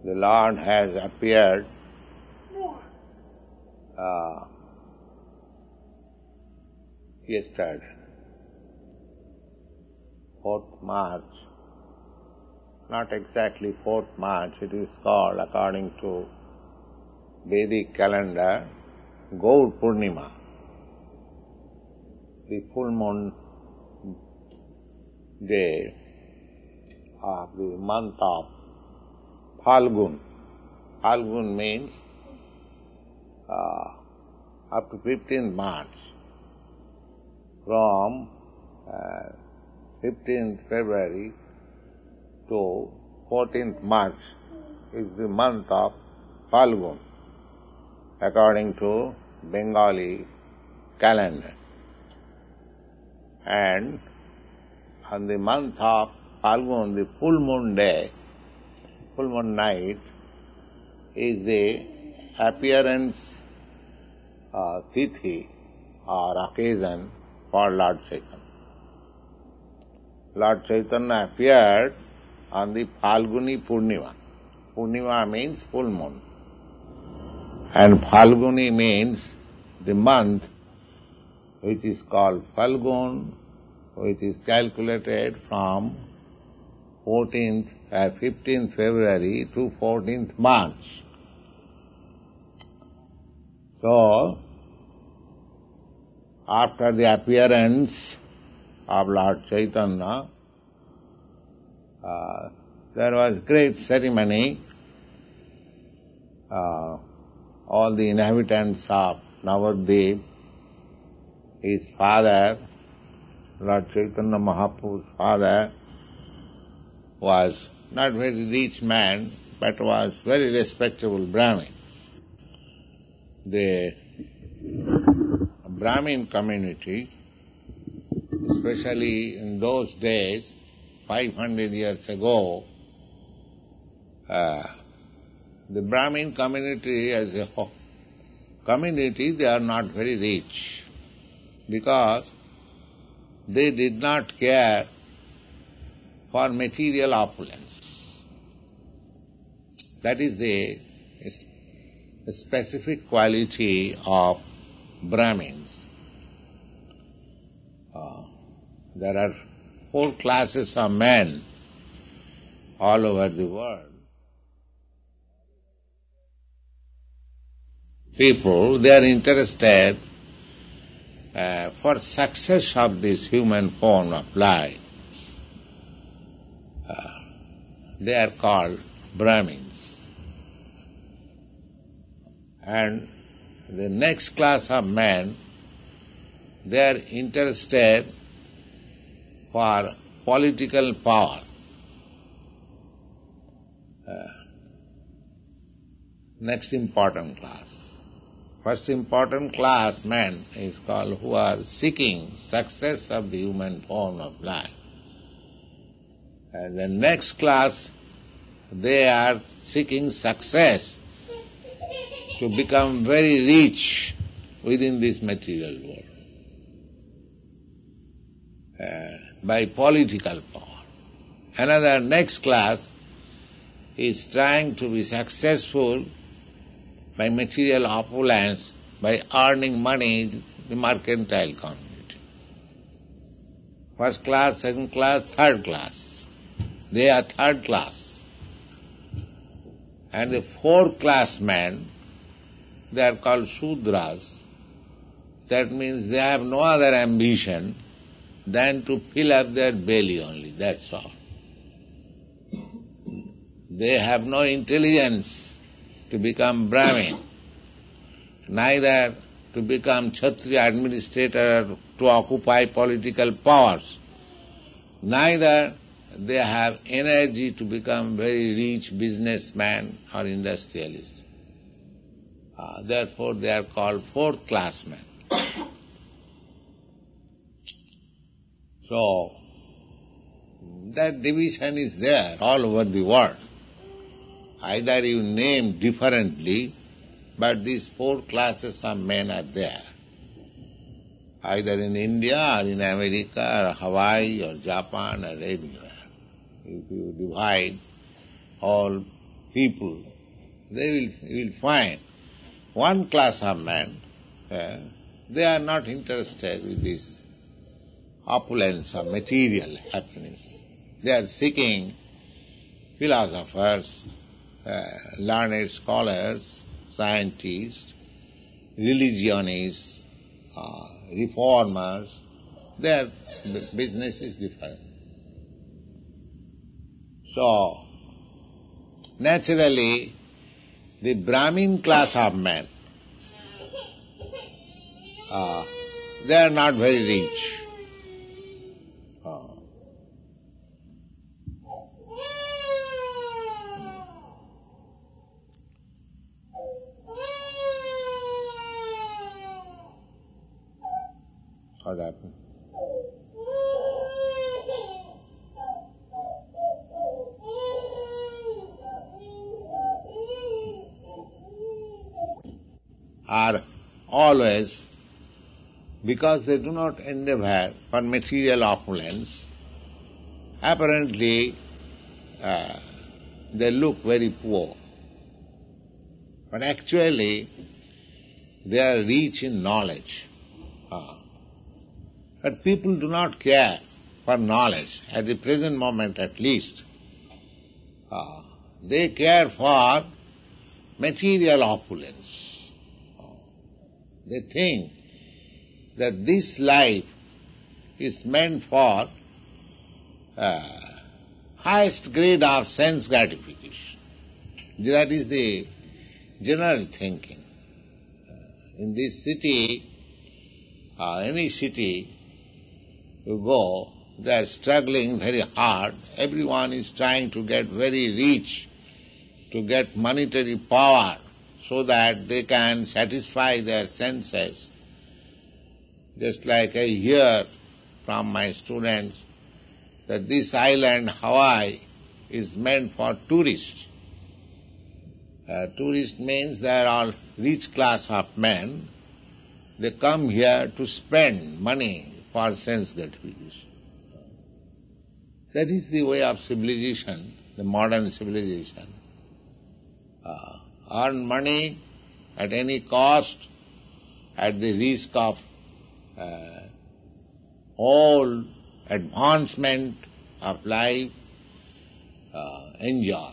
the Lord has appeared yesterday, 4th March, not exactly 4th March, it is called, according to Vedic calendar, Gaur Purnima, the full moon day of the month of Phalgun. Phalgun means up to 15th March. From 15th February to 14th March is the month of Phalgun, according to Bengali calendar. And on the month of Phalgun, the full moon day, full moon night, is the appearance tithi or occasion for Lord Chaitanya. Lord Chaitanya appeared on the Phalguni Purnima. Purnima means full moon. And Phalguni means the month which is called Phalgun, which is calculated from 15th February to 14th March. So, after the appearance of Lord Chaitanya, there was great ceremony. All the inhabitants of Navadvip, his father, Lord Chaitanya Mahaprabhu's father, was not very rich man, but was very respectable Brahmin. The Brahmin community, especially in those days, 500 years ago, the Brahmin community as a whole community, they are not very rich because they did not care for material opulence. That is the specific quality of Brahmins. There are 4 classes of men all over the world. People, they are interested for success of this human form of life. They are called Brahmins. And the next class of men, they are interested for political power. Next important class. First important class men is called who are seeking success of the human form of life. And the next class, they are seeking success to become very rich within this material world by political power. Another next class is trying to be successful by material opulence, by earning money in the mercantile community. First class, second class, third class. They are third class. And the 4th class men, they are called Shudras. That means they have no other ambition than to fill up their belly only, that's all. They have no intelligence to become Brahmin, neither to become Kshatriya administrator to occupy political powers, neither they have energy to become very rich businessman or industrialist. Therefore they are called 4th class men. So, that division is there all over the world. Either you name differently, but these 4 classes of men are there. Either in India or in America or Hawaii or Japan or anywhere. If you divide all people, you will find one class of men, they are not interested with this opulence or material happiness. They are seeking philosophers, learned scholars, scientists, religionists, reformers. Their business is different. So, naturally, the Brahmin class of men, they are not very rich. What happened? Are always, because they do not endeavor for material opulence, apparently they look very poor. But actually they are rich in knowledge. But people do not care for knowledge, at the present moment at least. They care for material opulence. They think that this life is meant for highest grade of sense gratification. That is the general thinking. In this city, any city you go, they are struggling very hard. Everyone is trying to get very rich, to get monetary power, so that they can satisfy their senses. Just like I hear from my students that this island, Hawaii, is meant for tourists. Tourist means they are all rich class of men. They come here to spend money for sense gratification. That is the way of civilization, the modern civilization. Earn money at any cost, at the risk of whole advancement of life, enjoy.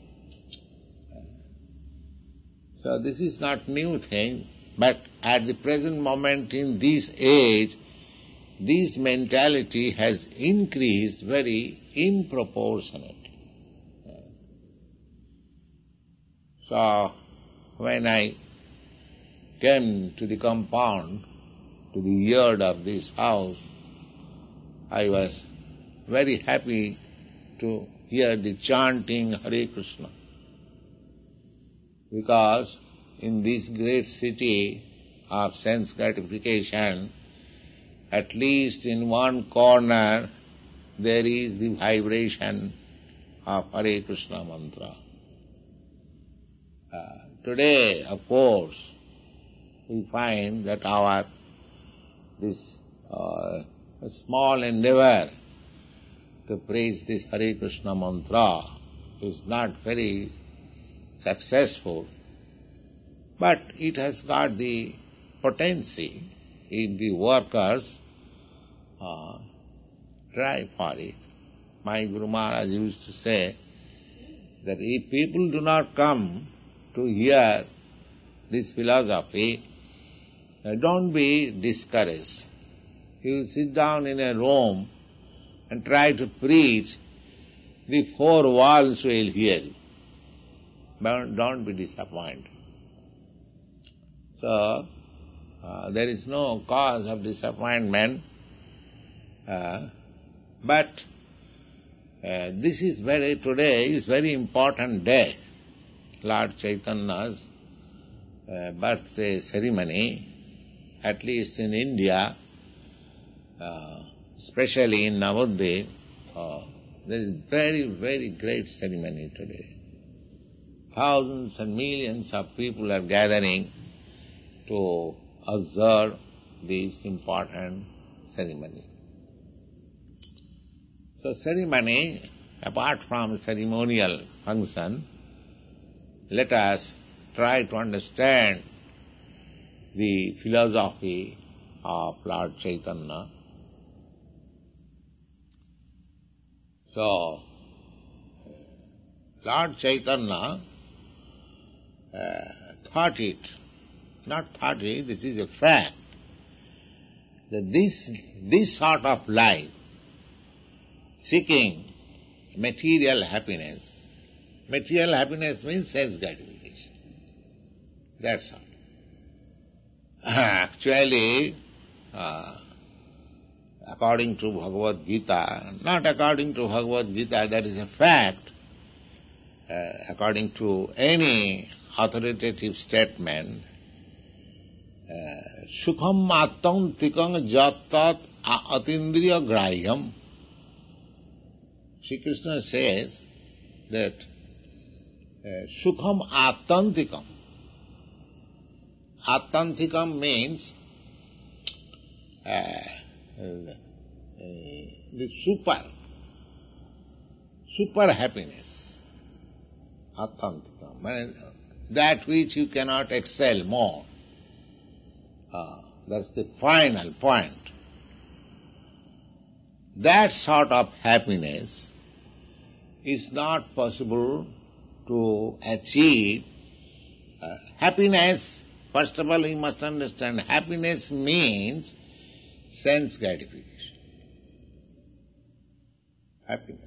So this is not new thing, but at the present moment in this age, this mentality has increased very improportionate. So, when I came to the compound, to the yard of this house, I was very happy to hear the chanting Hare Krishna. Because in this great city of sense gratification, at least in one corner there is the vibration of Hare Krishna mantra. Today, of course, we find that this small endeavor to preach this Hare Krishna mantra is not very successful, but it has got the potency if the workers try for it. My Guru Maharaj used to say that if people do not come to hear this philosophy, don't be discouraged. You sit down in a room and try to preach, the four walls will hear you. But don't be disappointed. So, there is no cause of disappointment, but this is today is very important day. Lord Chaitanya's birthday ceremony, at least in India, especially in Navadvip, there is very, very great ceremony today. Thousands and millions of people are gathering to observe this important ceremony. So ceremony, apart from ceremonial function, let us try to understand the philosophy of Lord Chaitanya. So, Lord Chaitanya this is a fact, that this sort of life, seeking material happiness means sense gratification. That's all. Actually, according to Bhagavad Gita, not according to Bhagavad Gita, that is a fact. According to any authoritative statement, sukham attantikam jatat atindriya grahyam. Sri Krishna says that sukham attantikam. Attantikam means the super happiness. Attantikam, that which you cannot excel more. That's the final point. That sort of happiness is not possible to achieve. Happiness, first of all, you must understand, happiness means sense gratification. Happiness.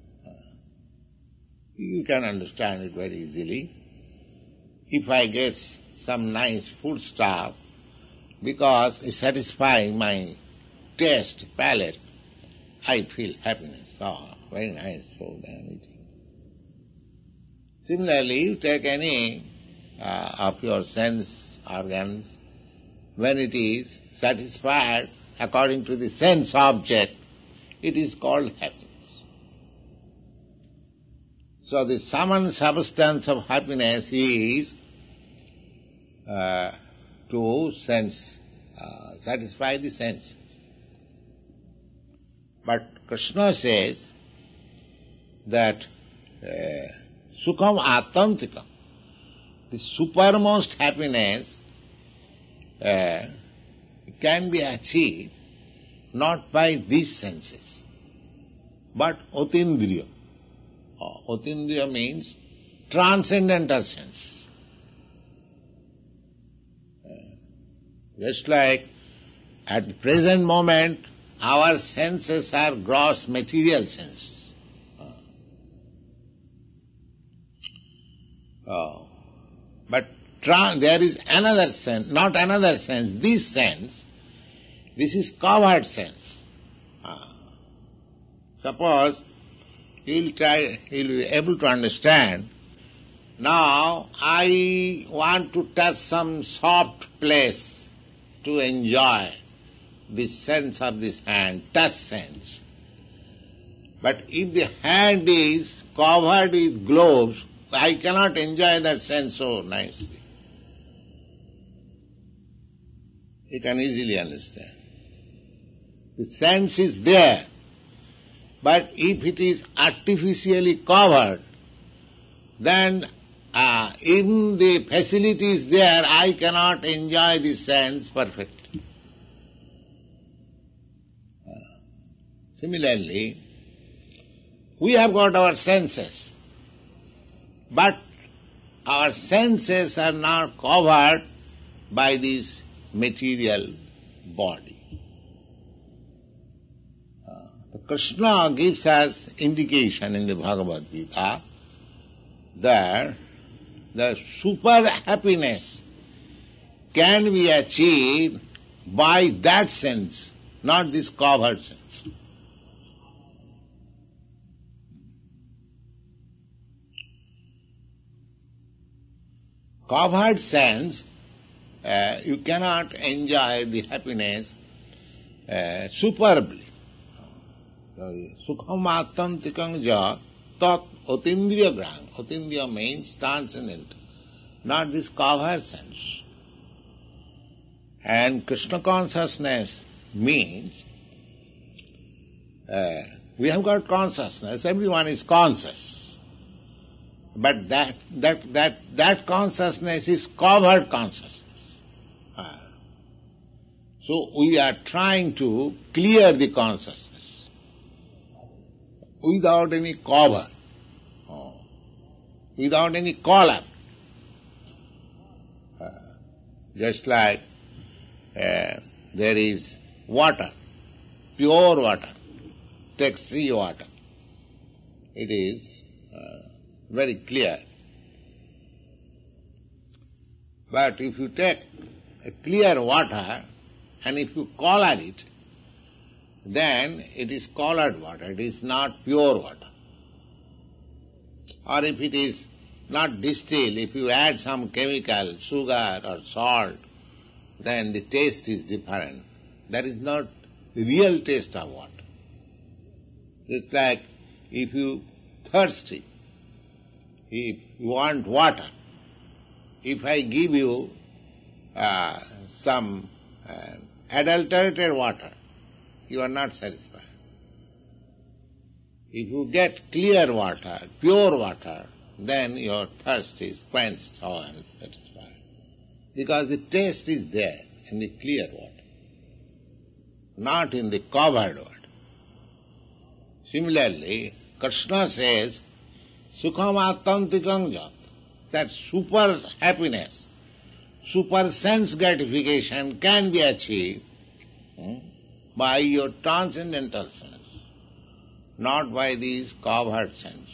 You can understand it very easily. If I get some nice food stuff, because it satisfies my taste, palate, I feel happiness. Oh, very nice food I am eating. Similarly, you take any of your sense organs, when it is satisfied according to the sense object, it is called happiness. So the sum and substance of happiness is to sense, satisfy the sense. But Krishna says that sukham attantikam, the supermost happiness can be achieved not by these senses, but otindriya. Otindriya means transcendental sense. Just like at the present moment, our senses are gross material senses. But there is another sense, not another sense, this sense, this is covered sense. Suppose you'll be able to understand, now I want to touch some soft place to enjoy the sense of this hand, touch sense. But if the hand is covered with gloves, I cannot enjoy that sense so nicely. You can easily understand. The sense is there, but if it is artificially covered, then in the facilities there, I cannot enjoy the sense perfectly. Similarly, we have got our senses, but our senses are not covered by this material body. Krishna gives us indication in the Bhagavad Gita that the super happiness can be achieved by that sense, not this covered sense. Covered sense, you cannot enjoy the happiness superbly. Sukham attantikam ja tat otindriya graham. Otindriya means transcendent, not this covered sense. And Krishna consciousness means we have got consciousness, everyone is conscious. But that consciousness is covered consciousness. So we are trying to clear the consciousness without any cover, without any collar. Just like there is water, pure water, take sea water. It is very clear. But if you take a clear water and if you color it, then it is colored water, it is not pure water. Or if it is not distilled, if you add some chemical, sugar or salt, then the taste is different. That is not the real taste of water. It's like if you thirsty, if you want water, if I give you some adulterated water, you are not satisfied. If you get clear water, pure water, then your thirst is quenched and satisfied. Because the taste is there in the clear water, not in the covered water. Similarly, Krishna says, Sukham attantikam jat, that super happiness, super sense gratification can be achieved by your transcendental sense, not by these covered sense.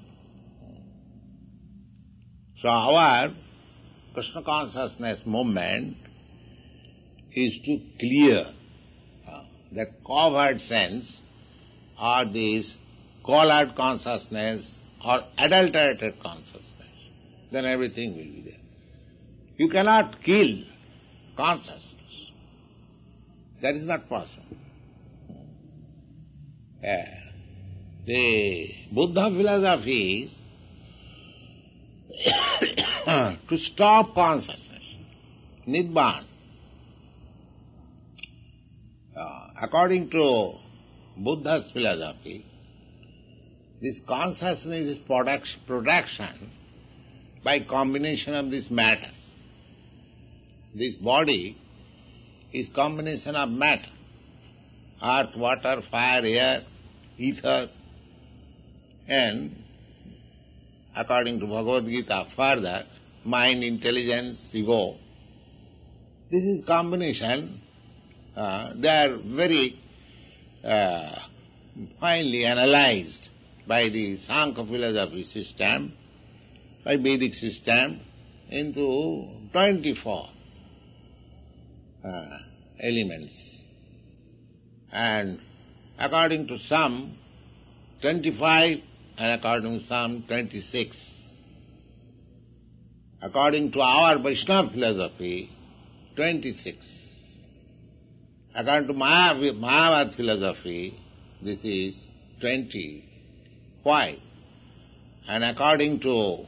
So our Krishna consciousness movement is to clear that covered sense or this colored consciousness or adulterated consciousness. Then everything will be there. You cannot kill consciousness. That is not possible. The Buddha philosophy is to stop consciousness, Nibbana. According to Buddha's philosophy, this consciousness is production by combination of this matter. This body is combination of matter, earth, water, fire, air, ether, and according to Bhagavad Gita further, mind, intelligence, ego. This is combination. They are very finely analyzed by the Sankhya philosophy system, by Vedic system, into 24 elements. And according to some, 25, and according to some, 26. According to our Vaishnava philosophy, 26. According to Mayavad philosophy, this is 25. And according to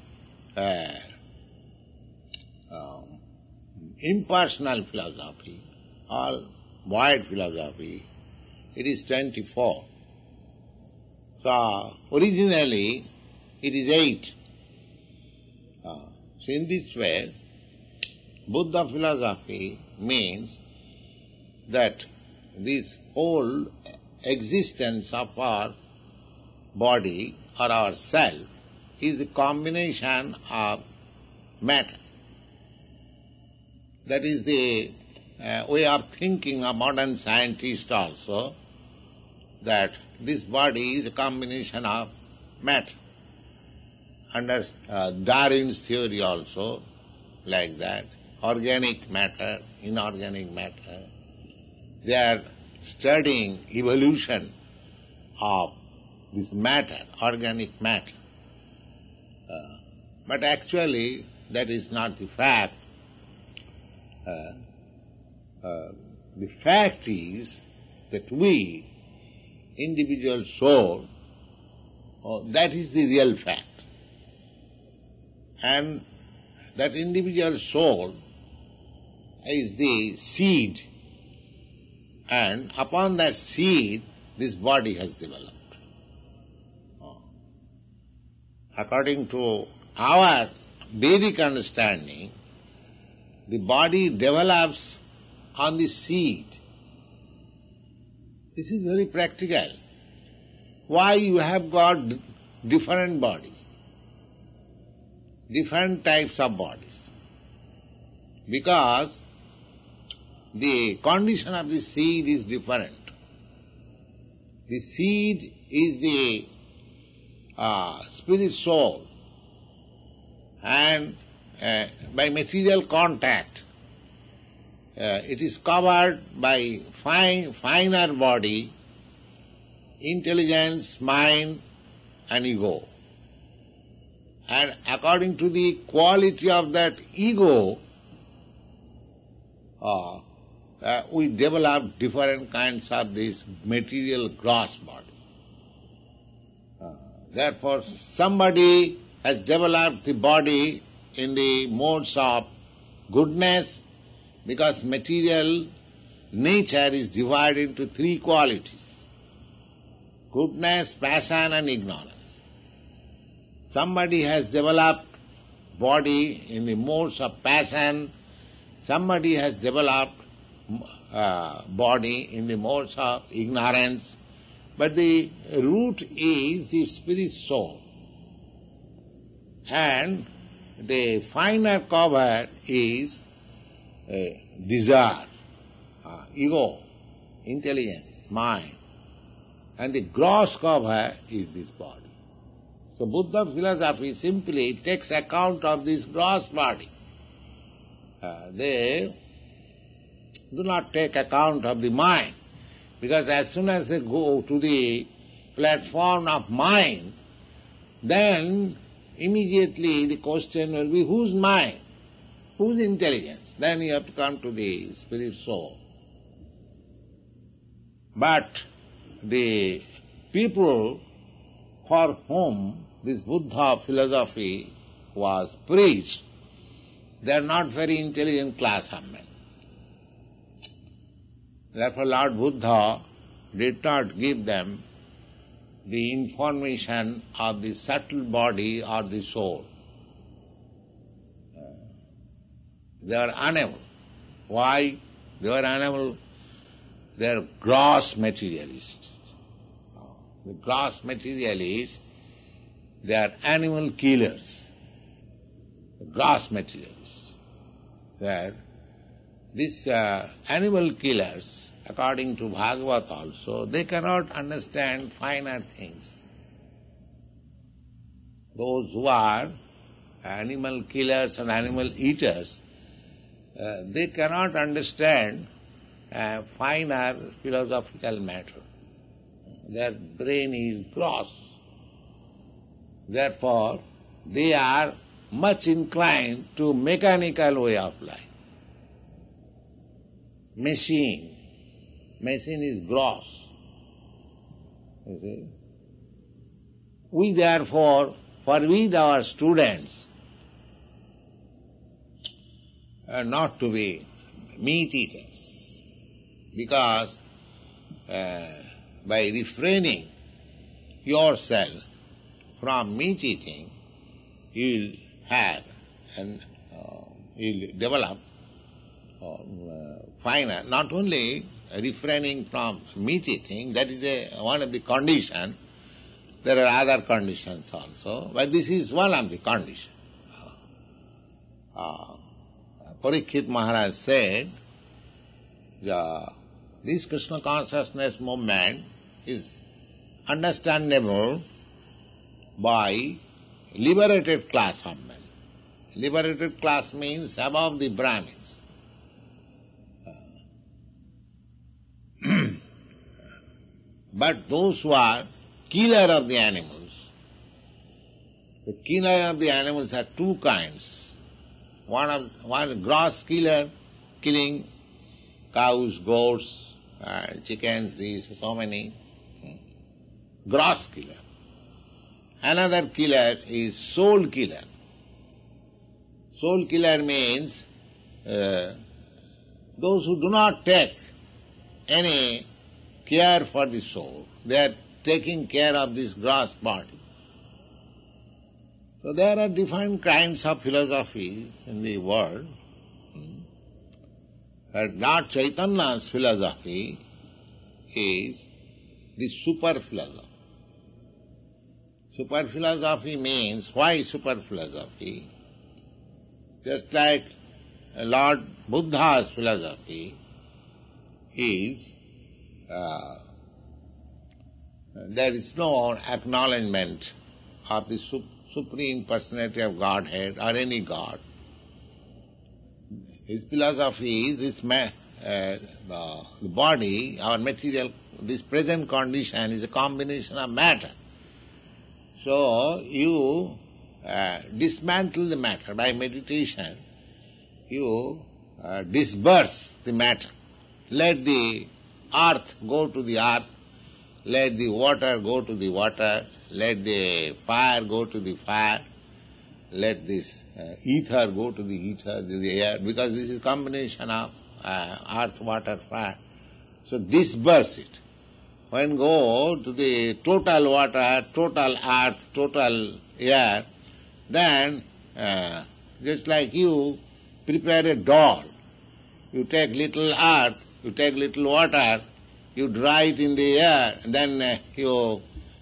impersonal philosophy, or void philosophy, it is 24. So, originally, it is 8. So, in this way, Buddha philosophy means that this whole existence of our body or our self is a combination of matter. That is the way of thinking of modern scientists also, that this body is a combination of matter. Under Darwin's theory also, like that, organic matter, inorganic matter. They are studying evolution of this matter, organic matter. But actually, that is not the fact. The fact is that we, individual soul, that is the real fact. And that individual soul is the seed, and upon that seed this body has developed. According to our Vedic understanding, the body develops on the seed. This is very practical. Why you have got different bodies, different types of bodies? Because the condition of the seed is different. The seed is the spirit soul, and by material contact it is covered by finer body, intelligence, mind and ego. And according to the quality of that ego, we develop different kinds of this material gross body. Therefore, somebody has developed the body in the modes of goodness, because material nature is divided into three qualities: goodness, passion and ignorance. Somebody has developed body in the modes of passion, somebody has developed body in the modes of ignorance, but the root is the spirit soul. And the finer cover is desire, ego, intelligence, mind. And the gross cover is this body. So Buddha philosophy simply takes account of this gross body. They do not take account of the mind, because as soon as they go to the platform of mind, then immediately the question will be, whose mind? Whose intelligence? Then you have to come to the spirit soul. But the people for whom this Buddha philosophy was preached, they are not very intelligent class of men. Therefore Lord Buddha did not give them the information of the subtle body or the soul. They are unable. Why they are unable? They are gross materialists. The gross materialists, they are animal killers. The gross materialists. These animal killers, according to Bhagavad also, they cannot understand finer things. Those who are animal killers and animal eaters, they cannot understand finer philosophical matter. Their brain is gross. Therefore, they are much inclined to mechanical way of life. Machine is gross. You see? We therefore forbid our students not to be meat eaters, because by refraining yourself from meat eating, you will have and you will develop finer. Not only refraining from meat eating, that is one of the conditions. There are other conditions also, but this is one of the conditions. Parikshit Maharaj said, this Krishna consciousness movement is understandable by liberated class of men. Liberated class means above the Brahmins. But those who are killer of the animals, the killer of the animals are two kinds. One gross killer, killing cows, goats, chickens, these, so many. Gross killer. Another killer is soul killer. Soul killer means those who do not take any care for the soul. They are taking care of this gross body. So there are different kinds of philosophies in the world. But Lord Chaitanya's philosophy is the super philosophy. Super philosophy means, why super philosophy? Just like Lord Buddha's philosophy is, there is no acknowledgement of the Supreme Personality of Godhead or any God. His philosophy is this the body, our material, this present condition is a combination of matter. So you dismantle the matter by meditation. You disperse the matter. Let the earth go to the earth. Let the water go to the water. Let the fire go to the fire. Let this ether go to the ether, the air, because this is a combination of earth, water, fire. So disperse it. When go to the total water, total earth, total air, then just like you prepare a doll. You take little earth, you take little water, you dry it in the air, and then you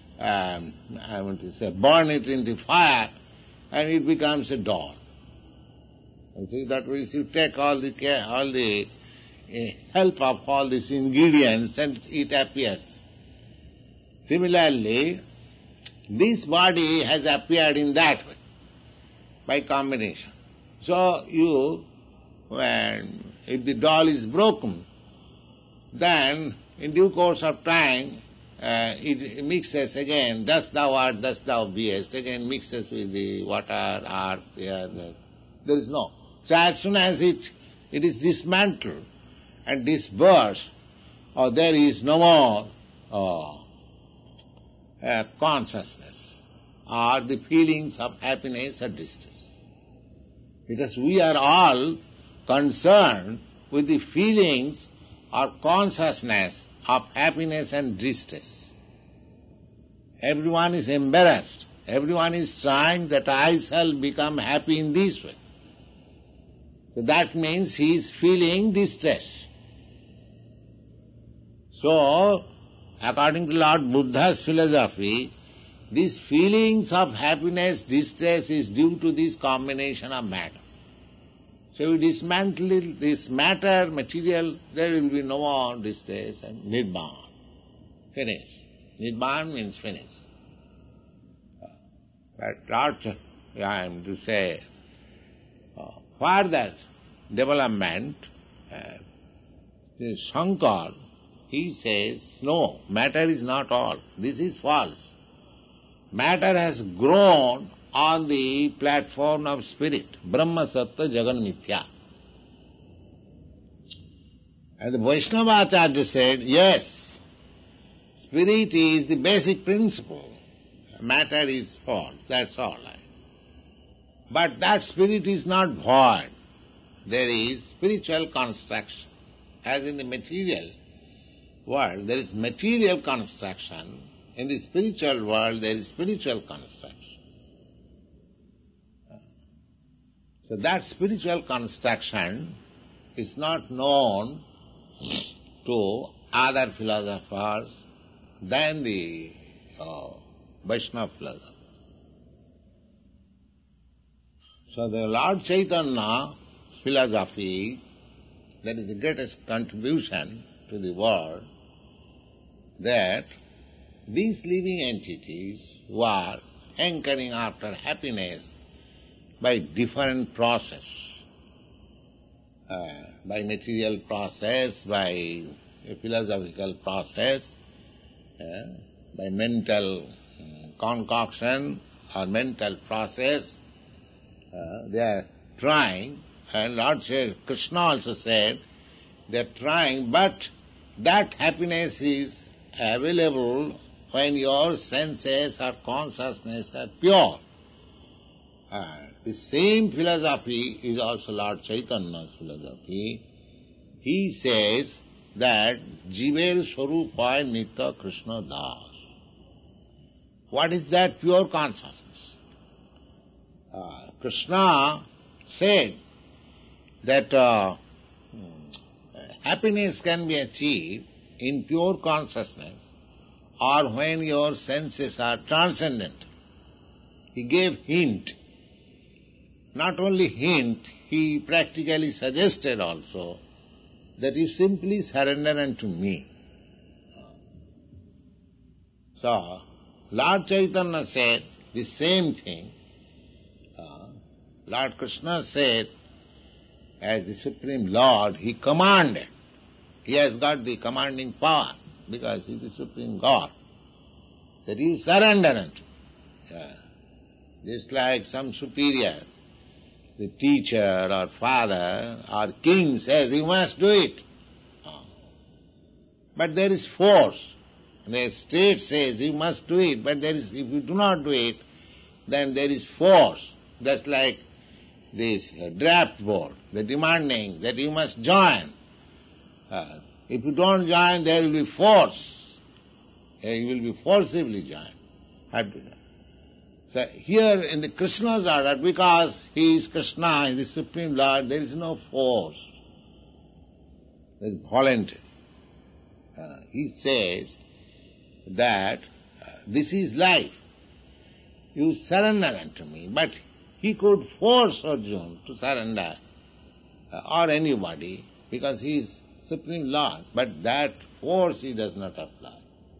burn it in the fire, and it becomes a doll. You see, that means you take all the help of all these ingredients and it appears. Similarly, this body has appeared in that way, by combination. So if the doll is broken, then in due course of time, it mixes again, thus thou art, thus thou beest, again mixes with the water, earth, air. There is no. So as soon as it is dismantled and dispersed, there is no more consciousness or the feelings of happiness or distress. Because we are all concerned with the feelings or consciousness of happiness and distress. Everyone is embarrassed. Everyone is trying that I shall become happy in this way. So that means he is feeling distress. So, according to Lord Buddha's philosophy, these feelings of happiness, distress is due to this combination of matter. So we dismantle this matter, material, there will be no more distress and Nibbana. Finish. Nibbana means finish. But Lord, I am to say, for that development, Shankar, he says, no, matter is not all. This is false. Matter has grown on the platform of spirit. Brahma Sattva Jagan Mithya. And the Vaishnava Acharya said, yes, spirit is the basic principle. Matter is false, that's all. But that spirit is not void. There is spiritual construction. As in the material world, there is material construction. In the spiritual world, there is spiritual construction. So that spiritual construction is not known to other philosophers than the Vaishnava philosophers. So the Lord Chaitanya's philosophy, that is the greatest contribution to the world, that these living entities who are hankering after happiness by different process, by material process, by a philosophical process, by mental concoction or mental process, they are trying, and Lord Krishna also said, they are trying, but that happiness is available when your senses or consciousness are pure. The same philosophy is also Lord Chaitanya's philosophy. He says that Jiver Swarupa Nitya Krishna Das. What is that pure consciousness? Krishna said that happiness can be achieved in pure consciousness or when your senses are transcendent. He gave hint. Not only hint, he practically suggested also that you simply surrender unto me. So, Lord Chaitanya said the same thing. Lord Krishna said, as the Supreme Lord, He commanded. He has got the commanding power because He is the Supreme God. That you surrender unto me. Just like some superior, the teacher or father or king says, you must do it. But there is force. The state says you must do it, but if you do not do it, then there is force. That's like this draft board, the demanding that you must join. If you don't join, there will be force. You will be forcibly joined. So here in the Krishna's order, because he is Krishna, he is the Supreme Lord, there is no force. There is voluntary. He says that this is life. You surrender unto me. But he could force Arjuna to surrender, or anybody, because he is Supreme Lord. But that force he does not apply.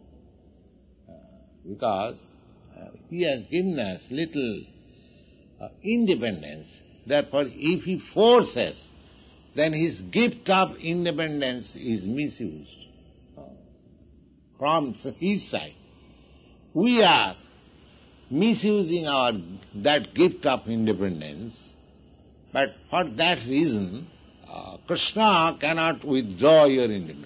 Because he has given us little independence. Therefore, if he forces, then his gift of independence is misused from his side. We are misusing that gift of independence, but for that reason, Krishna cannot withdraw your independence.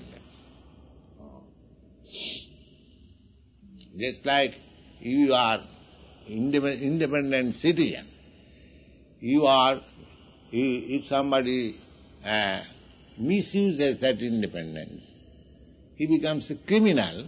Just like you are independent citizen, if somebody misuses that independence, he becomes a criminal,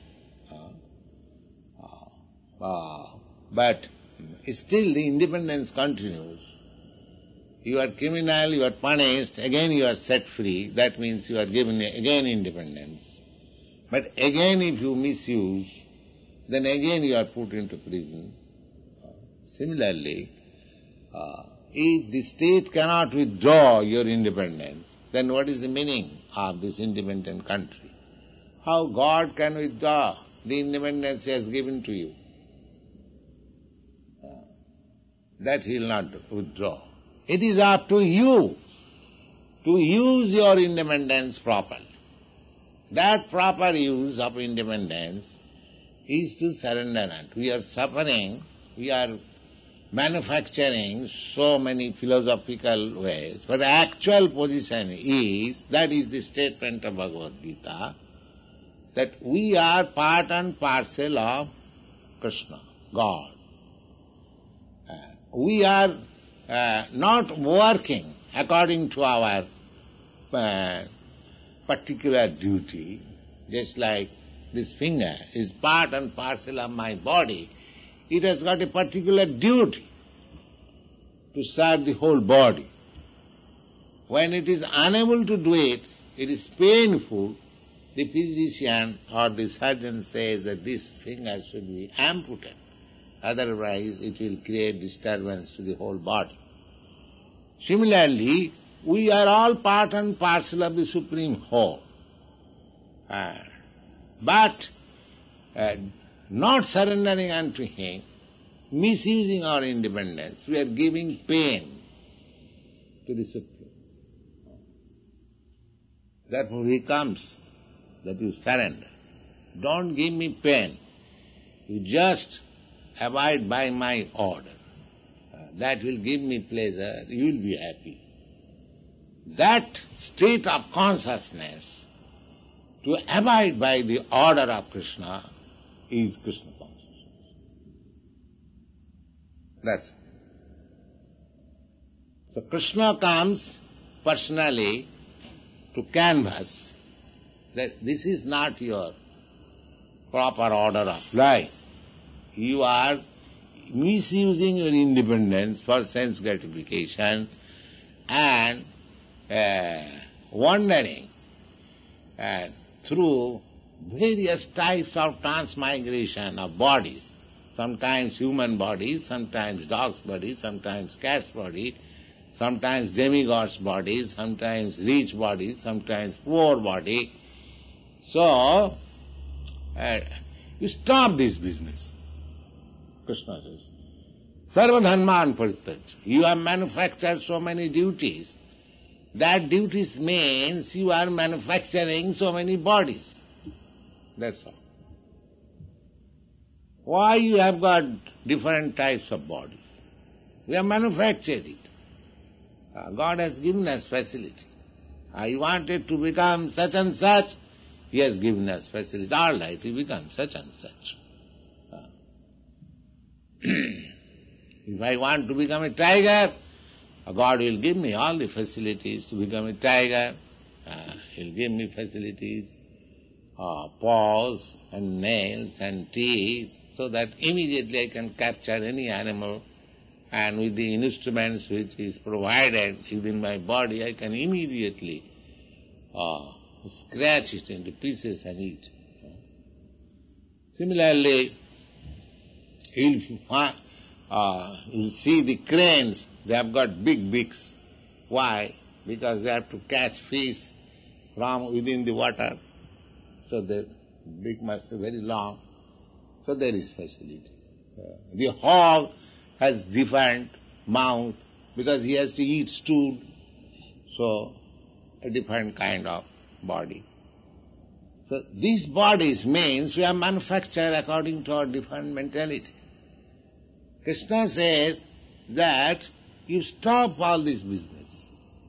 but still the independence continues. You are criminal, you are punished, again you are set free, that means you are given again independence. But again if you misuse, then again you are put into prison. Similarly, if the state cannot withdraw your independence, then what is the meaning of this independent country? How God can withdraw the independence He has given to you? That He will not withdraw. It is up to you to use your independence properly. That proper use of independence is to surrender unto. We are suffering, we are manufacturing so many philosophical ways, but the actual position is, that is the statement of Bhagavad Gita, that we are part and parcel of Krishna, God. We are not working according to our particular duty, just like this finger is part and parcel of my body. It has got a particular duty to serve the whole body. When it is unable to do it, it is painful. The physician or the surgeon says that this finger should be amputated. Otherwise, it will create disturbance to the whole body. Similarly, we are all part and parcel of the Supreme Whole. But not surrendering unto Him, misusing our independence, we are giving pain to the Supreme. Therefore He comes that you surrender. Don't give me pain. You just abide by my order. That will give me pleasure, you will be happy. That state of consciousness, to abide by the order of Krishna, is Krishna consciousness. That's it. So Krishna comes personally to canvass that this is not your proper order of life. You are misusing your independence for sense gratification and wandering through various types of transmigration of bodies, sometimes human bodies, sometimes dog's body, sometimes cat's body, sometimes demigods' bodies, sometimes rich bodies, sometimes poor body. So, you stop this business. Krishna says, Sarva dharman parityaj. You have manufactured so many duties. That duties means you are manufacturing so many bodies. That's all. Why you have got different types of bodies? We have manufactured it. God has given us facility. I wanted to become such and such. He has given us facility. All right, we become such and such. If I want to become a tiger, God will give me all the facilities to become a tiger. He'll give me facilities, paws and nails and teeth, so that immediately I can capture any animal, and with the instruments which is provided within my body, I can immediately scratch it into pieces and eat. Similarly, you'll see the cranes, they have got big beaks. Why? Because they have to catch fish from within the water. So the beak must be very long. So there is facility. The hog has different mouth because he has to eat stool. So a different kind of body. So these bodies means we are manufactured according to our different mentality. Krishna says that you stop all this business.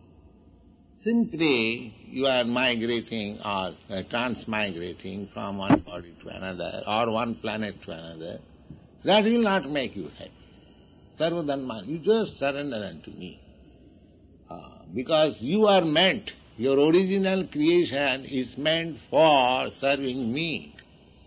Simply you are migrating or transmigrating from one body to another or one planet to another. That will not make you happy. Sarva dharman, you just surrender unto me. Because you are meant, your original creation is meant for serving me.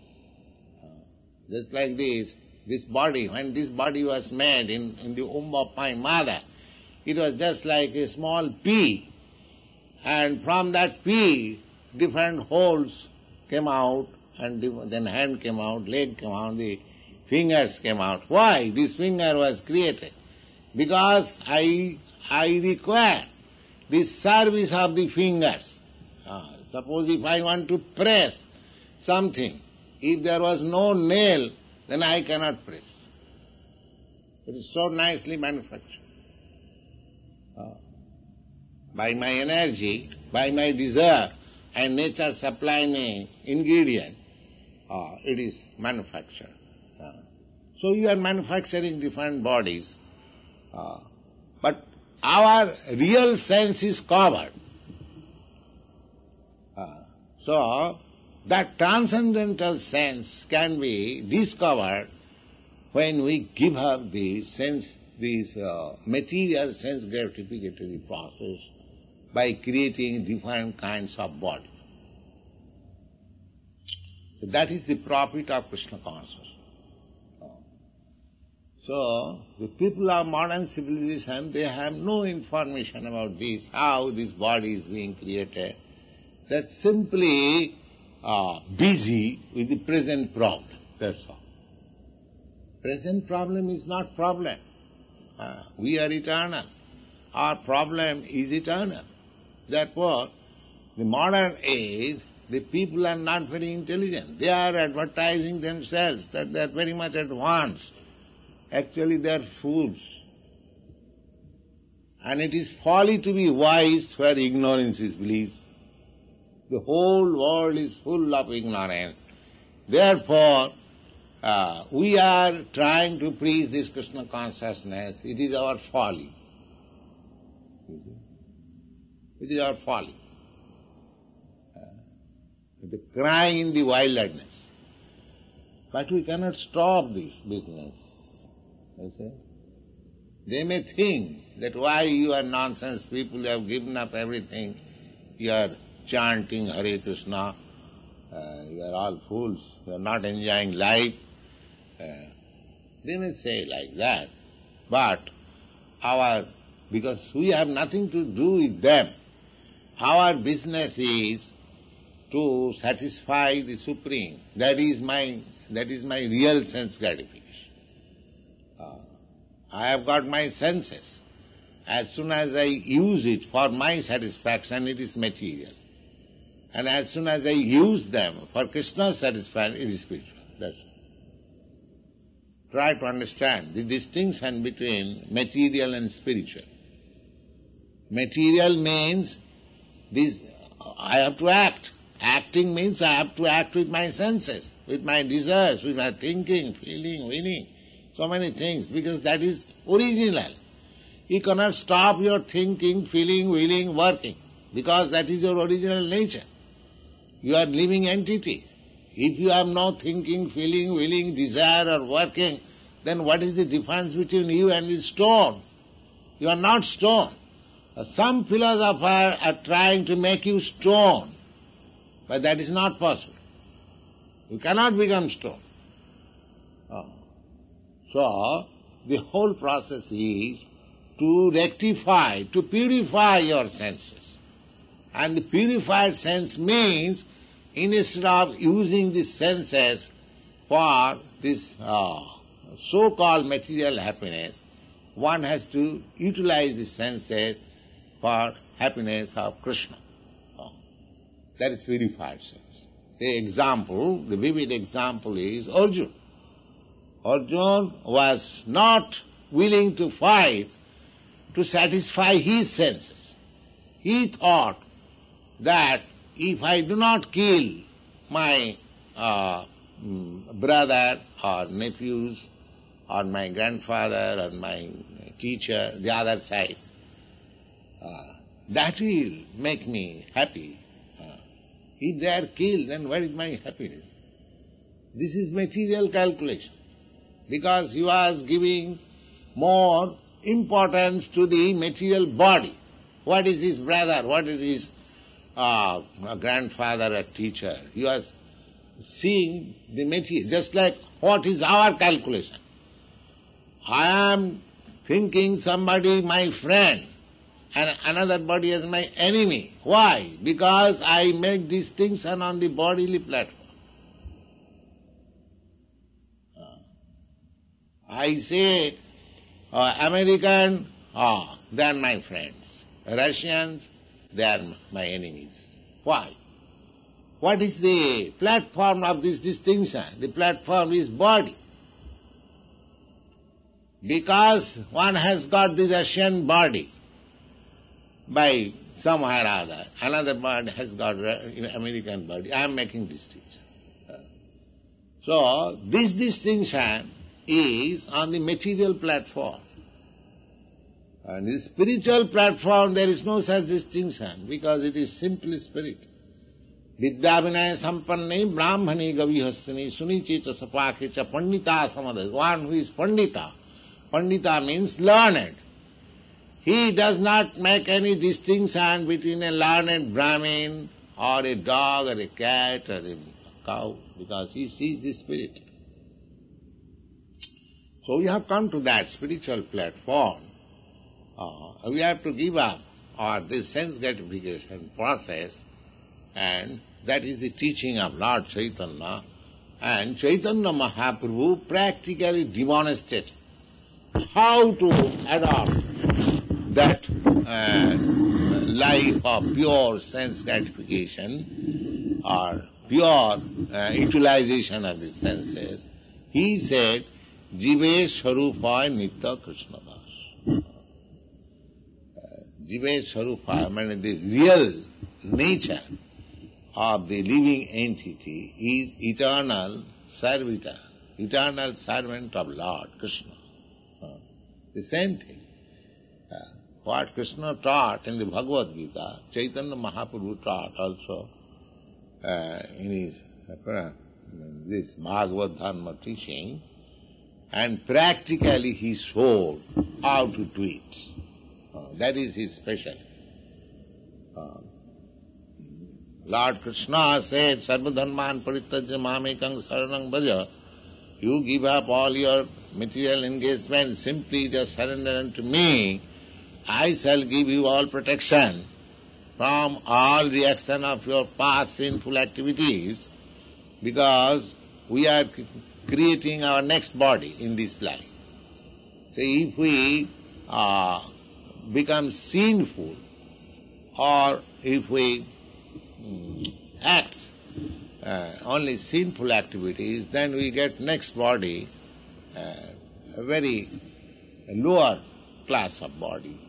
Just like this body, when this body was made in the womb of my mother, it was just like a small pea. And from that pea, different holes came out, and then hand came out, leg came out, the fingers came out. Why this finger was created? Because I require the service of the fingers. Suppose if I want to press something, if there was no nail, then I cannot press. It is so nicely manufactured. By my energy, by my desire, and nature supply me ingredient, it is manufactured. So you are manufacturing different bodies, but our real sense is covered. So that transcendental sense can be discovered when we give up the sense, this material sense gratificatory process by creating different kinds of body. So that is the profit of Krishna consciousness. So the people of modern civilization, they have no information about this, how this body is being created. They're simply busy with the present problem. That's all. Present problem is not problem. We are eternal. Our problem is eternal. Therefore, the modern age, the people are not very intelligent. They are advertising themselves that they are very much advanced. Actually, they are fools. And it is folly to be wise where ignorance is bliss. The whole world is full of ignorance. Therefore, we are trying to preach this Krishna consciousness. It is our folly. It is our folly. The crying in the wilderness. But we cannot stop this business. You see? They may think that why you are nonsense people, you have given up everything, you are chanting Hare Krishna, you are all fools, you are not enjoying life. They may say like that, but because we have nothing to do with them, our business is to satisfy the Supreme. That is my real sense gratification. I have got my senses. As soon as I use it for my satisfaction, it is material. And as soon as I use them for Krishna's satisfaction, it is spiritual. That's all. Try to understand the distinction between material and spiritual. Material means this, I have to act. Acting means I have to act with my senses, with my desires, with my thinking, feeling, willing, so many things, because that is original. You cannot stop your thinking, feeling, willing, working, because that is your original nature. You are living entity. If you have no thinking, feeling, willing, desire or working, then what is the difference between you and the stone? You are not stone. Some philosophers are trying to make you stone, but that is not possible. You cannot become stone. So, the whole process is to rectify, to purify your senses. And the purified sense means, instead of using the senses for this so-called material happiness, one has to utilize the senses for happiness of Krishna. That is purified sense. The vivid example is Arjuna. Arjuna was not willing to fight to satisfy his senses. He thought that if I do not kill my brother or nephews or my grandfather or my teacher, the other side, that will make me happy. If they are killed, then where is my happiness? This is material calculation, because he was giving more importance to the material body. What is his brother? What is his grandfather or teacher? He was seeing the material, just like what is our calculation. I am thinking somebody my friend and another body as my enemy. Why? Because I make distinction on the bodily platform. I say, American, they are my friends. Russians, they are my enemies. Why? What is the platform of this distinction? The platform is body. Because one has got the Russian body by somewhere or other, another body has got American body. I am making distinction. So, this distinction is on the material platform. On the spiritual platform, there is no such distinction, because it is simply spirit. Vidya vinaya sampanne brahmani gavihastani sunichita sapakecha pandita samadha. One who is pandita. Pandita means learned. He does not make any distinction between a learned Brahmin or a dog or a cat or a cow, because he sees the spirit. So we have come to that spiritual platform. We have to give up this sense gratification process, and that is the teaching of Lord Chaitanya. And Chaitanya Mahaprabhu practically demonstrated how to adopt that life of pure sense gratification or pure utilization of the senses. He said, Jive Swarupaya Nitya Krishna Das. Jive Swarupaya, I mean the real nature of the living entity is eternal servitor, eternal servant of Lord Krishna. The same thing. What Krishna taught in the Bhagavad Gita, Chaitanya Mahaprabhu taught also in his this Bhagavad Dharma teaching, and practically he showed how to do it. That is his specialty. Lord Krishna said, Sarva dharman parityajya mamekang saranang bhaja. You give up all your material engagement, simply just surrender unto me. I shall give you all protection from all reaction of your past sinful activities, because we are creating our next body in this life. So if we become sinful, or if we act only sinful activities, then we get next body, a very lower class of body.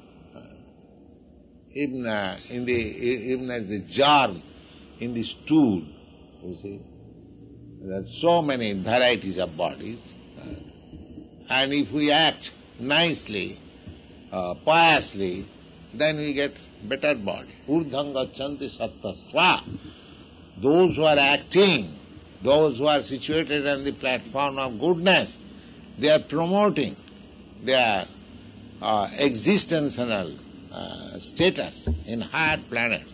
Even as the germ in the stool, you see, there are so many varieties of bodies. And if we act nicely, piously, then we get better body. Urdhvam gacchanti sattvasva. Those who are acting, those who are situated on the platform of goodness, they are promoting their existential status in higher planets.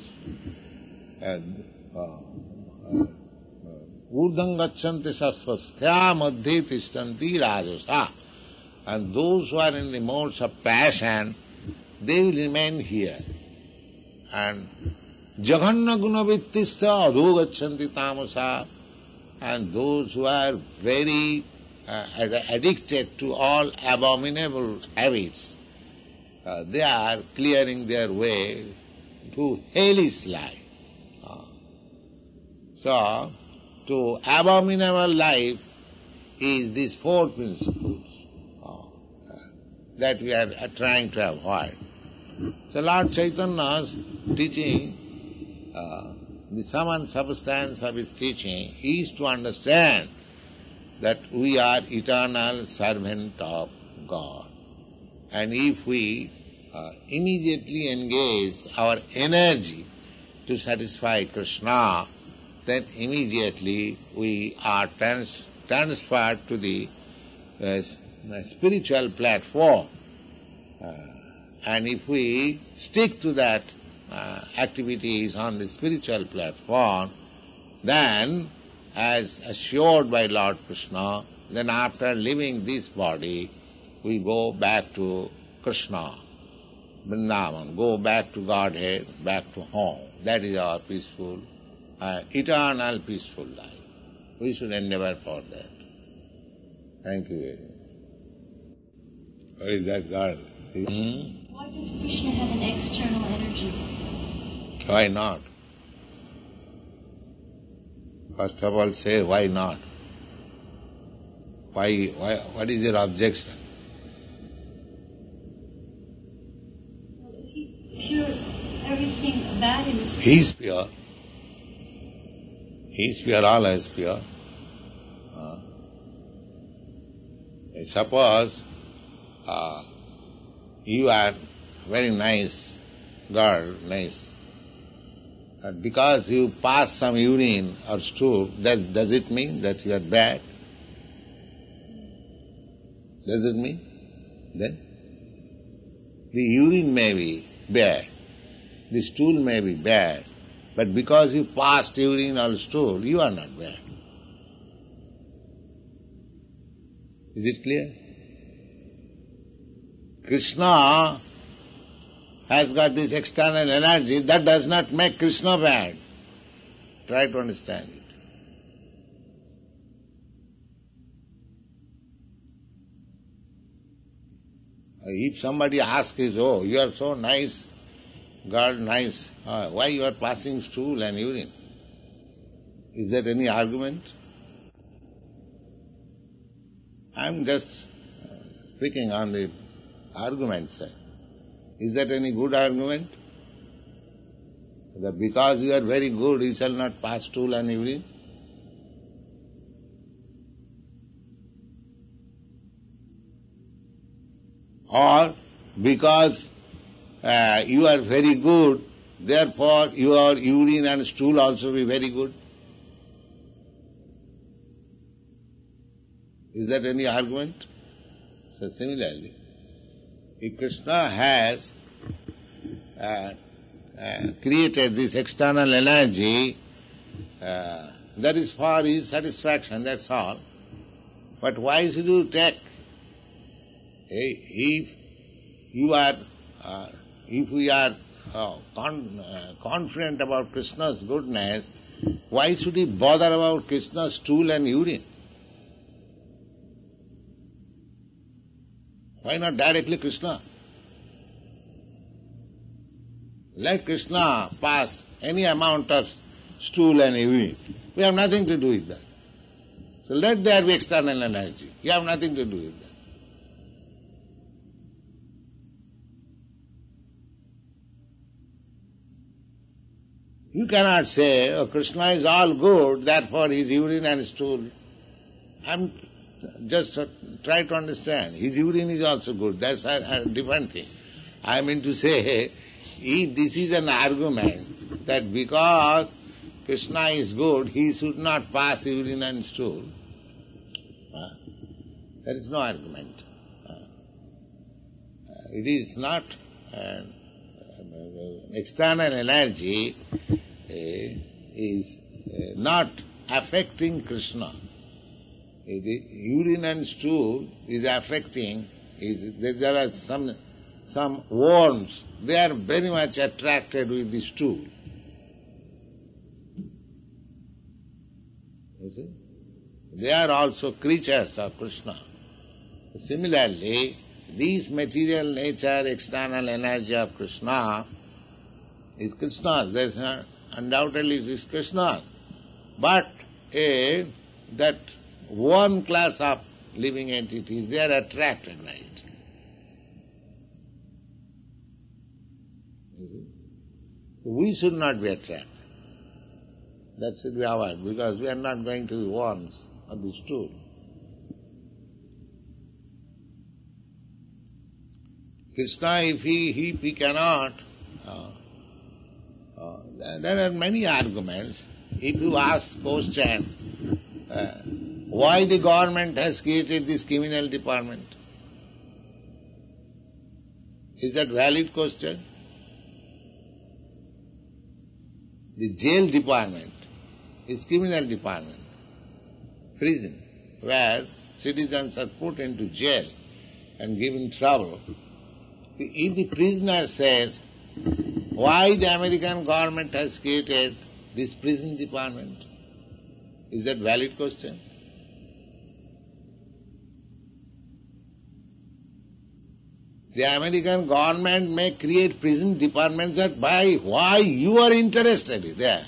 Urdhvam gacchanti sattvasthya madhye tishtanti rajasa. And those who are in the modes of passion, they will remain here. And jaganna gunavittistha adho gacchanti tamasa. And those who are very addicted to all abominable habits, they are clearing their way to hellish life. So, to abominable life is these four principles that we are trying to avoid. So Lord Chaitanya's teaching, the sum and substance of his teaching is to understand that we are eternal servant of God. And if we immediately engage our energy to satisfy Krishna, then immediately we are transferred to the spiritual platform. And if we stick to that activities on the spiritual platform, then, as assured by Lord Krishna, then after leaving this body, we go back to Krishna, Vrindavan, go back to Godhead, back to home. That is our peaceful, eternal peaceful life. We should endeavor for that. Thank you very much. Where is that girl? See? Why does Krishna have an external energy? Why not? First of all, say why not? Why? What is your objection? Well, if he's pure, everything about him is pure. He is pure. He is pure, always pure. Suppose you are very nice girl, nice. But because you pass some urine or stool, does it mean that you are bad? Does it mean? Then? The urine may be bad, the stool may be bad, but because you passed urine or stool, you are not bad. Is it clear? Krishna has got this external energy, that does not make Krishna bad. Try to understand it. If somebody asks you, oh, you are so nice, girl, nice, why you are passing stool and urine? Is there any argument? I am just speaking on the argument side. Is that any good argument? That because you are very good, you shall not pass stool and urine? Or because you are very good, therefore your urine and stool also be very good? Is that any argument? So similarly, if Krishna has created this external energy, that is for his satisfaction, that's all. But why should you take If you are, if we are confident about Krishna's goodness, why should we bother about Krishna's stool and urine? Why not directly Krishna? Let Krishna pass any amount of stool and urine. We have nothing to do with that. So let there be external energy. You have nothing to do with that. You cannot say, oh, Krishna is all good, therefore his urine and stool. I'm just try to understand. His urine is also good. That's a different thing. I mean to say, if this is an argument that because Krishna is good, he should not pass urine and stool, there is no argument. It is not external energy is not affecting Krishna. The urine and stool is affecting, there are some worms, they are very much attracted with the stool. You see? They are also creatures of Krishna. Similarly, this material nature, external energy of Krishna is Krishna's. There is undoubtedly it is Krishna's. But that one class of living entities, they are attracted by it. We should not be attracted. That should be avoided, because we are not going to be worms of the stool. Krishna, if he cannot, there are many arguments. If you ask question, why the government has created this criminal department? Is that valid question? The jail department is criminal department, prison, where citizens are put into jail and given trouble. If the prisoner says, why the American government has created this prison department, is that valid question? The American government may create prison departments that why you are interested there.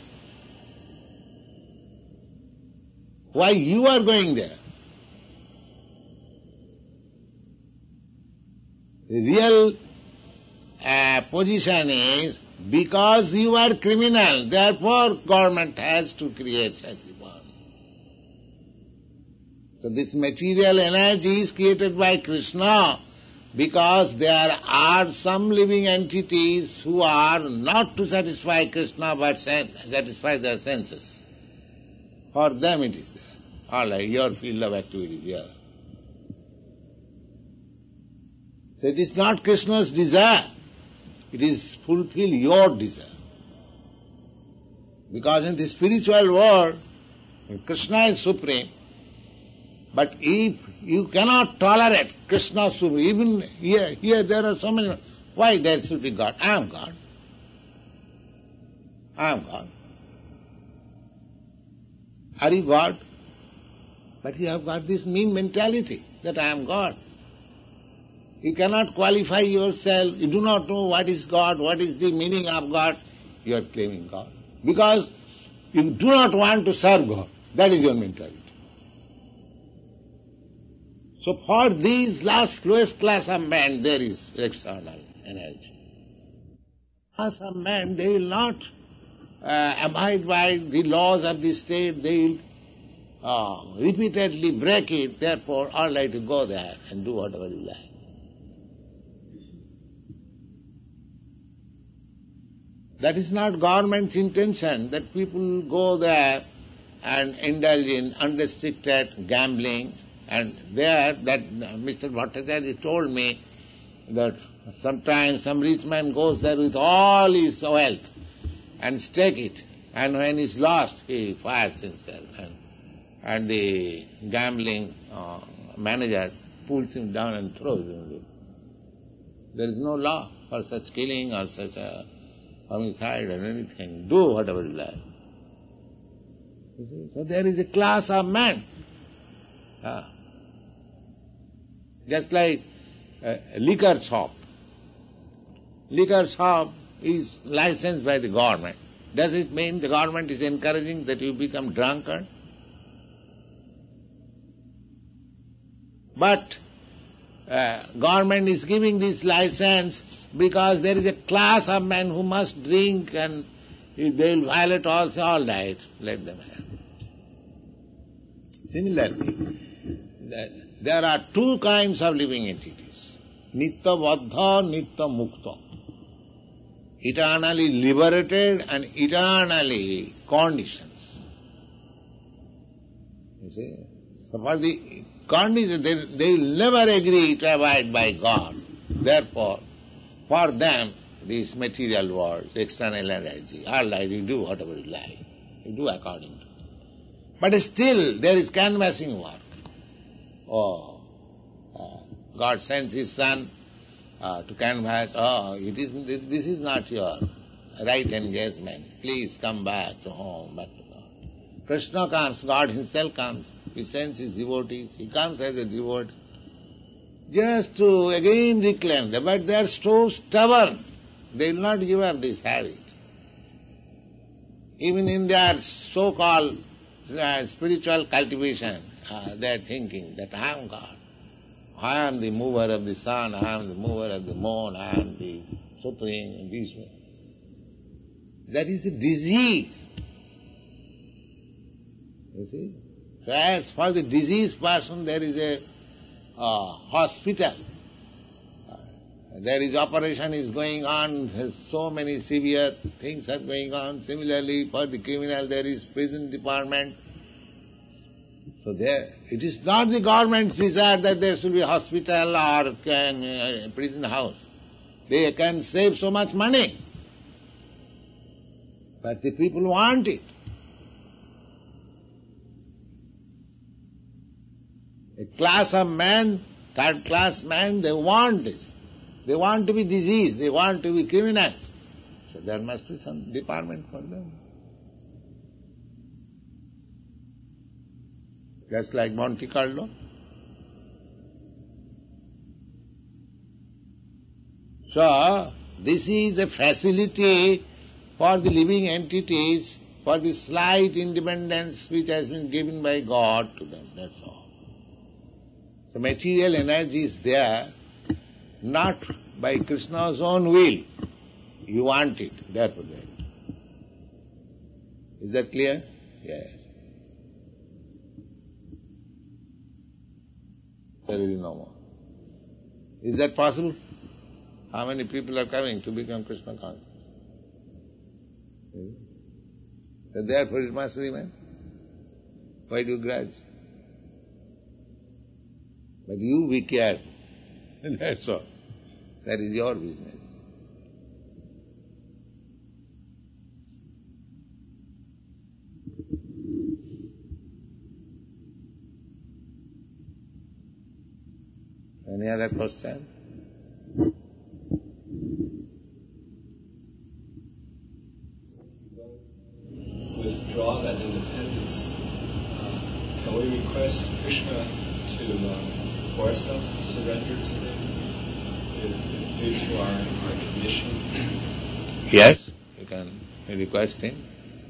Why you are going there. The real position is, because you are criminal, therefore government has to create such department. So this material energy is created by Krishna, because there are some living entities who are not to satisfy Krishna but satisfy their senses. For them it is there. All right, your field of activity is here. So it is not Krishna's desire. It is fulfill your desire. Because in the spiritual world, Krishna is supreme. But if you cannot tolerate Krishna supreme, even here there are so many, why there should be God? I am God. I am God. Are you God? But you have got this mean mentality that I am God. You cannot qualify yourself. You do not know what is God, what is the meaning of God. You are claiming God. Because you do not want to serve God. That is your mentality. So for these lowest class of men, there is external energy. As a man, they will not abide by the laws of the state. They will repeatedly break it. Therefore, all right to go there and do whatever you like. That is not government's intention, that people go there and indulge in unrestricted gambling. And there, that Mr. Bhattacharya told me that sometimes some rich man goes there with all his wealth and stake it. And when he's lost, he fires himself. And the gambling managers pulls him down and throws him. There is no law for such killing or such a homicide or anything. Do whatever you like. You see? So there is a class of men. Just like a liquor shop. Liquor shop is licensed by the government. Does it mean the government is encouraging that you become drunkard? But government is giving this license because there is a class of men who must drink, and if they will violate also, all right, let them have. Similarly, there are two kinds of living entities, Nitya Baddha, Nitya Mukta. Eternally liberated and eternally conditions. You see? So for the conditions, they will never agree to abide by God. Therefore, for them, this material world, external energy, all right, you do whatever you like. You do according to it. But still, there is canvassing work. God sends His Son to canvass, this is not your right engagement. Please come back to home, back to God. Krishna comes, God Himself comes. He sends His devotees. He comes as a devotee just to again reclaim them. But they are so stubborn. They will not give up this habit. Even in their so-called spiritual cultivation, they are thinking that I am God. I am the mover of the sun, I am the mover of the moon, I am the supreme in this way. That is a disease. You see? So as for the diseased person, there is a hospital. There is operation is going on, so many severe things are going on. Similarly, for the criminal, there is prison department. So there, it is not the government's desire that there should be a hospital or a prison house. They can save so much money. But the people want it. A class of men, third class men, they want this. They want to be diseased, they want to be criminals. So there must be some department for them. Just like Monte Carlo. So, this is a facility for the living entities, for the slight independence which has been given by God to them, that's all. So material energy is there, not by Krishna's own will. You want it, therefore there is. Is that clear? Yes. There will be no more. Is that possible? How many people are coming to become Krishna conscious? So therefore it must remain. Why do you grudge? But you be careful. That's all. That is your business. Any other question? Withdraw that independence. Can we request Krishna to force us to surrender to Him due to our condition? Yes, you can request Him.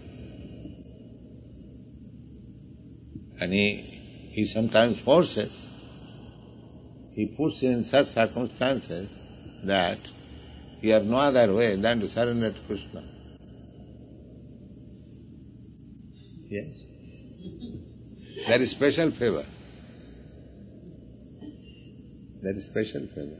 And he sometimes forces. He puts you in such circumstances that you have no other way than to surrender to Krishna. Yes. That is special favor. That is special favor.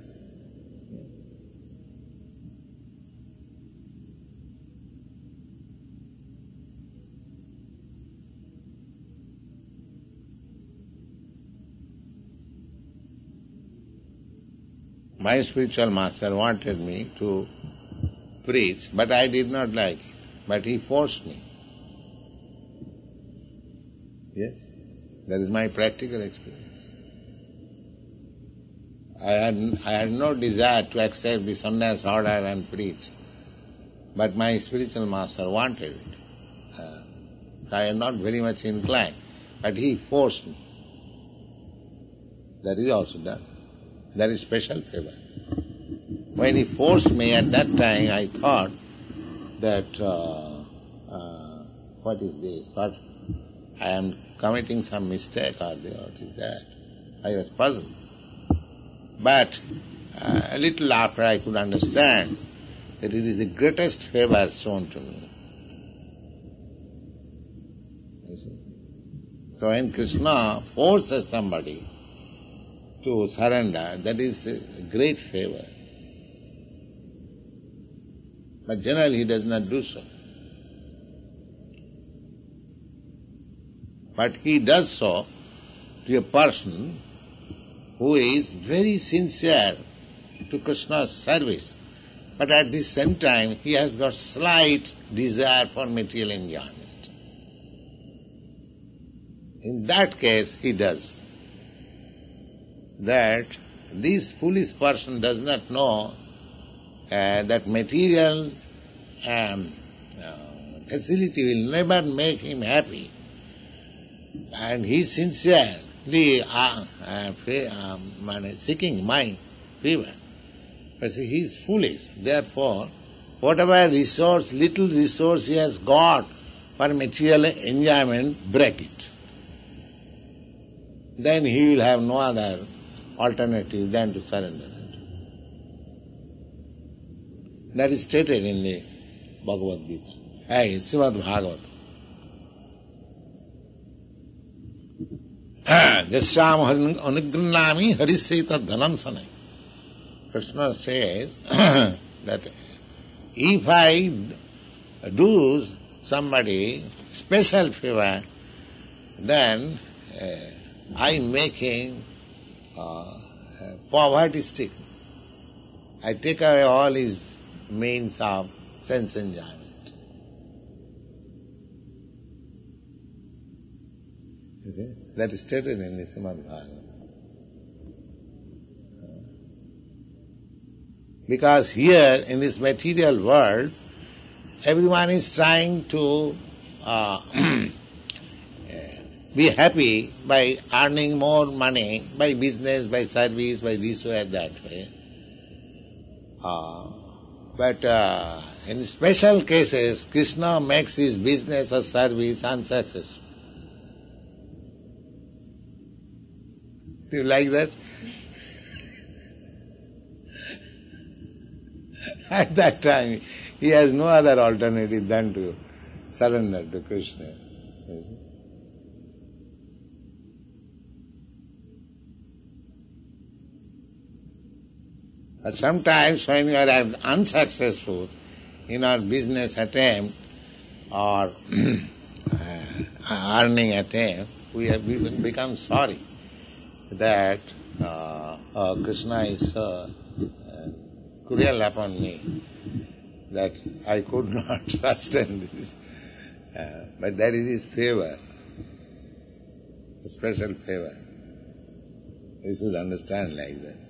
My spiritual master wanted me to preach, but I did not like it. But he forced me. Yes, that is my practical experience. I had no desire to accept the sannyas order and preach. But my spiritual master wanted it. I am not very much inclined, but he forced me. That is also done. That is special favor. When he forced me at that time, I thought that, what is this? What? I am committing some mistake or what is that? I was puzzled. But a little after I could understand that it is the greatest favor shown to me. You see? So when Krishna forces somebody to surrender, that is a great favor. But generally he does not do so. But he does so to a person who is very sincere to Krishna's service, but at the same time he has got slight desire for material enjoyment. In that case he does. That this foolish person does not know that material facility will never make him happy. And he is sincerely seeking my favor. But he is foolish. Therefore, whatever resource, little resource he has got for material enjoyment, break it. Then he will have no other alternative than to surrender it. That is stated in the Bhagavad Gita, Srimad Bhagavatam. Jasyam anugrannami hariseta dhanam sanai. Krishna says that if I do somebody special favor, then I am making poverty stricken. I take away all his means of sense enjoyment. You see? That is stated in the Srimad Bhagavatam. Because here, in this material world, everyone is trying to be happy by earning more money, by business, by service, by this way or that way. But in special cases, Krishna makes his business or service unsuccessful. Do you like that? At that time, he has no other alternative than to surrender to Krishna. You see? But sometimes when you are unsuccessful in our business attempt or earning attempt, we become sorry that Krishna is so cruel upon me that I could not sustain this. But that is his favor, a special favor. You should understand like that.